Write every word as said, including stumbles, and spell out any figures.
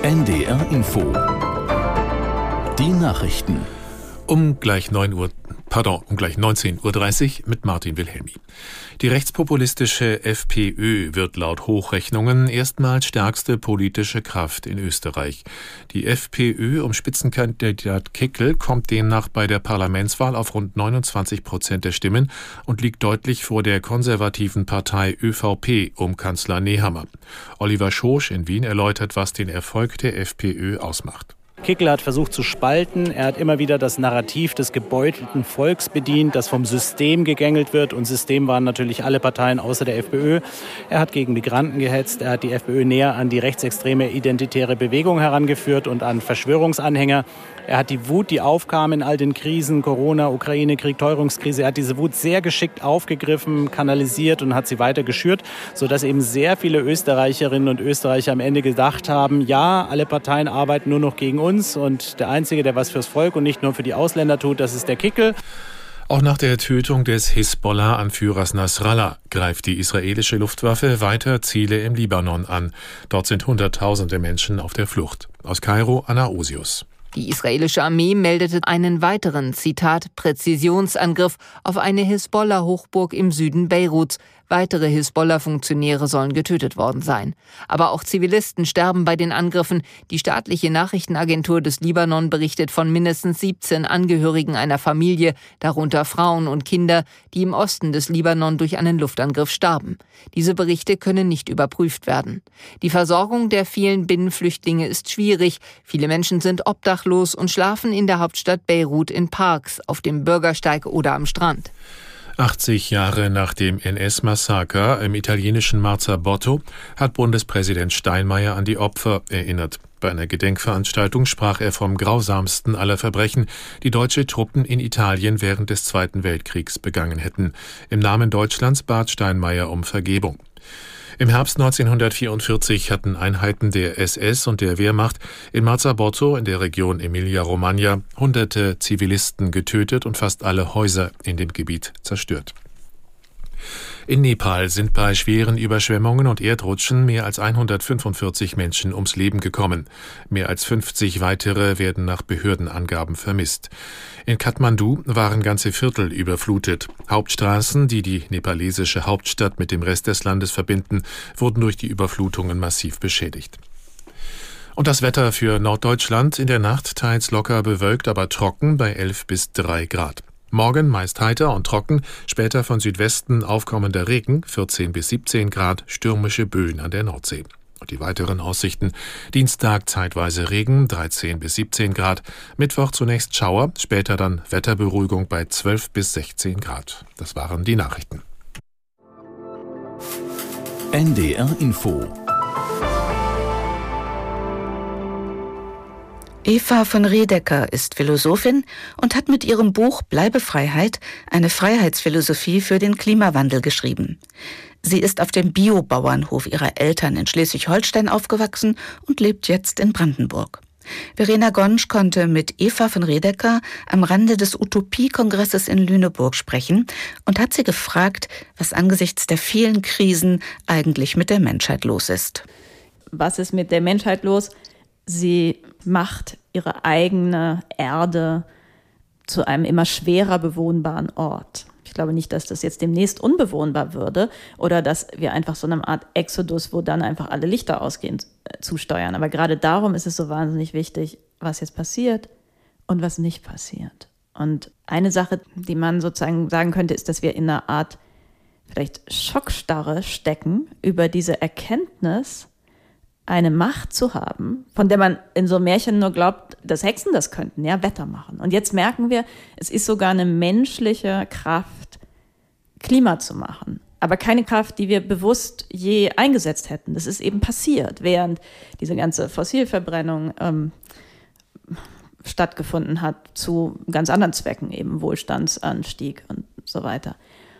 N D R Info. Die Nachrichten. Um gleich neun Uhr, pardon, um gleich neunzehn Uhr dreißig mit Martin Wilhelmi. Die rechtspopulistische FPÖ wird laut Hochrechnungen erstmals stärkste politische Kraft in Österreich. Die FPÖ um Spitzenkandidat Kickl kommt demnach bei der Parlamentswahl auf rund neunundzwanzig Prozent der Stimmen und liegt deutlich vor der konservativen Partei ÖVP um Kanzler Nehammer. Oliver Schosch in Wien erläutert, was den Erfolg der FPÖ ausmacht. Kickl hat versucht zu spalten. Er hat immer wieder das Narrativ des gebeutelten Volks bedient, das vom System gegängelt wird. Und System waren natürlich alle Parteien außer der FPÖ. Er hat gegen Migranten gehetzt. Er hat die FPÖ näher an die rechtsextreme identitäre Bewegung herangeführt und an Verschwörungsanhänger. Er hat die Wut, die aufkam in all den Krisen, Corona, Ukraine-Krieg, Teuerungskrise, er hat diese Wut sehr geschickt aufgegriffen, kanalisiert und hat sie weiter geschürt, sodass eben sehr viele Österreicherinnen und Österreicher am Ende gedacht haben, ja, alle Parteien arbeiten nur noch gegen uns und der Einzige, der was fürs Volk und nicht nur für die Ausländer tut, das ist der Kickl. Auch nach der Tötung des Hisbollah-Anführers Nasrallah greift die israelische Luftwaffe weiter Ziele im Libanon an. Dort sind Hunderttausende Menschen auf der Flucht. Aus Kairo, Anna Osius. Die israelische Armee meldete einen weiteren, Zitat, Präzisionsangriff auf eine Hisbollah-Hochburg im Süden Beiruts. Weitere Hisbollah-Funktionäre sollen getötet worden sein. Aber auch Zivilisten sterben bei den Angriffen. Die staatliche Nachrichtenagentur des Libanon berichtet von mindestens siebzehn Angehörigen einer Familie, darunter Frauen und Kinder, die im Osten des Libanon durch einen Luftangriff starben. Diese Berichte können nicht überprüft werden. Die Versorgung der vielen Binnenflüchtlinge ist schwierig. Viele Menschen sind obdachlos und schlafen in der Hauptstadt Beirut in Parks, auf dem Bürgersteig oder am Strand. achtzig Jahre nach dem N S-Massaker im italienischen Marzabotto hat Bundespräsident Steinmeier an die Opfer erinnert. Bei einer Gedenkveranstaltung sprach er vom grausamsten aller Verbrechen, die deutsche Truppen in Italien während des Zweiten Weltkriegs begangen hätten. Im Namen Deutschlands bat Steinmeier um Vergebung. Im Herbst neunzehnhundertvierundvierzig hatten Einheiten der S S und der Wehrmacht in Marzabotto in der Region Emilia-Romagna hunderte Zivilisten getötet und fast alle Häuser in dem Gebiet zerstört. In Nepal sind bei schweren Überschwemmungen und Erdrutschen mehr als hundertfünfundvierzig Menschen ums Leben gekommen. Mehr als fünfzig weitere werden nach Behördenangaben vermisst. In Kathmandu waren ganze Viertel überflutet. Hauptstraßen, die die nepalesische Hauptstadt mit dem Rest des Landes verbinden, wurden durch die Überflutungen massiv beschädigt. Und das Wetter für Norddeutschland: in der Nacht teils locker bewölkt, aber trocken bei elf bis drei Grad. Morgen meist heiter und trocken, später von Südwesten aufkommender Regen, vierzehn bis siebzehn Grad, stürmische Böen an der Nordsee. Und die weiteren Aussichten: Dienstag zeitweise Regen, dreizehn bis siebzehn Grad, Mittwoch zunächst Schauer, später dann Wetterberuhigung bei zwölf bis sechzehn Grad. Das waren die Nachrichten. N D R Info. Eva von Riedecker ist Philosophin und hat mit ihrem Buch Bleibefreiheit eine Freiheitsphilosophie für den Klimawandel geschrieben. Sie ist auf dem Biobauernhof ihrer Eltern in Schleswig-Holstein aufgewachsen und lebt jetzt in Brandenburg. Verena Gonsch konnte mit Eva von Riedecker am Rande des Utopie-Kongresses in Lüneburg sprechen und hat sie gefragt, was angesichts der vielen Krisen eigentlich mit der Menschheit los ist. Was ist mit der Menschheit los? Sie macht ihre eigene Erde zu einem immer schwerer bewohnbaren Ort. Ich glaube nicht, dass das jetzt demnächst unbewohnbar würde oder dass wir einfach so eine Art Exodus, wo dann einfach alle Lichter ausgehen, zusteuern. Aber gerade darum ist es so wahnsinnig wichtig, was jetzt passiert und was nicht passiert. Und eine Sache, die man sozusagen sagen könnte, ist, dass wir in einer Art vielleicht Schockstarre stecken über diese Erkenntnis, eine Macht zu haben, von der man in so Märchen nur glaubt, dass Hexen das könnten, ja, Wetter machen. Und jetzt merken wir, es ist sogar eine menschliche Kraft, Klima zu machen. Aber keine Kraft, die wir bewusst je eingesetzt hätten. Das ist eben passiert, während diese ganze Fossilverbrennung ähm, stattgefunden hat, zu ganz anderen Zwecken, eben Wohlstandsanstieg und so weiter.